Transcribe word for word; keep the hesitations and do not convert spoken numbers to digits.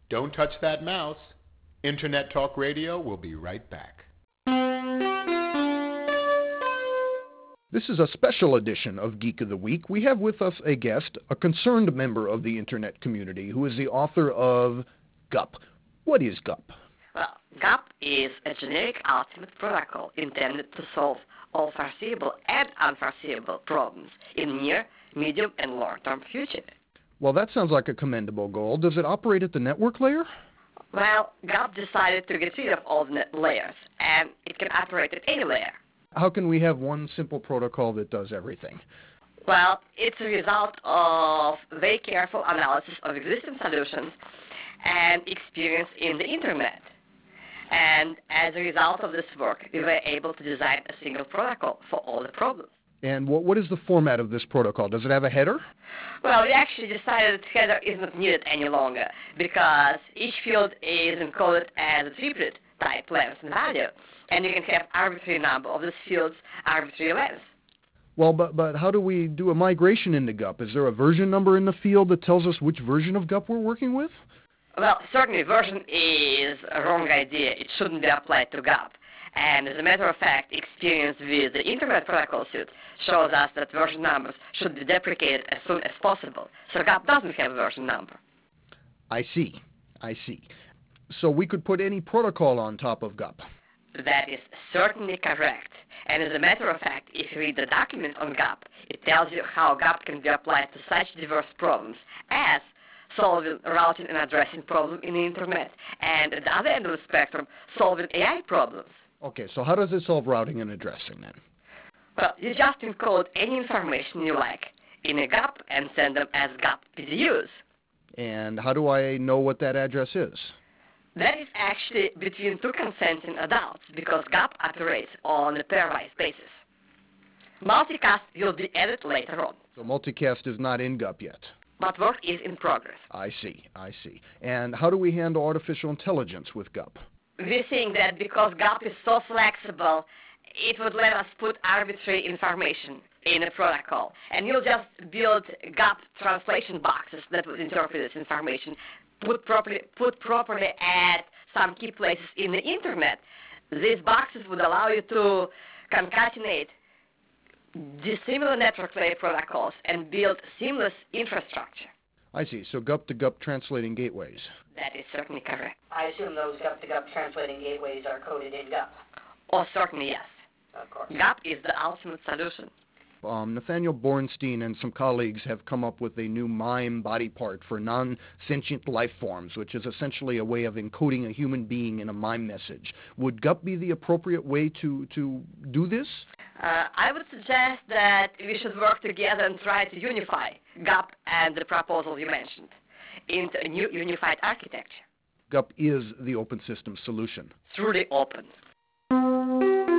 Don't touch that mouse. Internet Talk Radio will be right back. This is a special edition of Geek of the Week. We have with us a guest, a concerned member of the Internet community, who is the author of Gup. What is Gup? Well, Gup is a generic ultimate protocol intended to solve all foreseeable and unforeseeable problems in near, medium, and long-term future. Well, that sounds like a commendable goal. Does it operate at the network layer? Well, Gup decided to get rid of all the net layers, and it can operate at any layer. How can we have one simple protocol that does everything? Well, it's a result of very careful analysis of existing solutions and experience in the Internet. And as a result of this work, we were able to design a single protocol for all the problems. And what, what is the format of this protocol? Does it have a header? Well, we actually decided that header is not needed any longer because each field is encoded as a triplet, type, length, and value. And you can have arbitrary number of these fields, arbitrary length. Well, but but how do we do a migration into Gup? Is there a version number in the field that tells us which version of Gup we're working with? Well, certainly version is a wrong idea. It shouldn't be applied to Gup. And as a matter of fact, experience with the Internet Protocol suite shows us that version numbers should be deprecated as soon as possible. So Gup doesn't have a version number. I see. I see. So we could put any protocol on top of Gup. That is certainly correct. And as a matter of fact, if you read the document on Gup, it tells you how Gup can be applied to such diverse problems as solving routing and addressing problems in the Internet, and at the other end of the spectrum, solving A I problems. Okay, so how does it solve routing and addressing then? Well, you just encode any information you like in a Gup and send them as Gup P D Us. And how do I know what that address is? That is actually between two consenting adults because Gup operates on a pairwise basis. Multicast will be added later on. So multicast is not in Gup yet? But work is in progress. I see, I see. And how do we handle artificial intelligence with Gup? We think that because Gup is so flexible, it would let us put arbitrary information in a protocol. And you'll just build Gup translation boxes that would interpret this information, put properly, put properly at some key places in the Internet. These boxes would allow you to concatenate dissimilar network layer protocols and build seamless infrastructure. I see. So Gup to Gup translating gateways. That is certainly correct. I assume those Gup to Gup translating gateways are coded in Gup. Oh, certainly yes. Of course. Gup is the ultimate solution. Um, Nathaniel Bornstein and some colleagues have come up with a new MIME body part for non-sentient life forms, which is essentially a way of encoding a human being in a MIME message. Would Gup be the appropriate way to, to do this? Uh, I would suggest that we should work together and try to unify Gup and the proposal you mentioned into a new unified architecture. Gup is the open system solution. Truly open.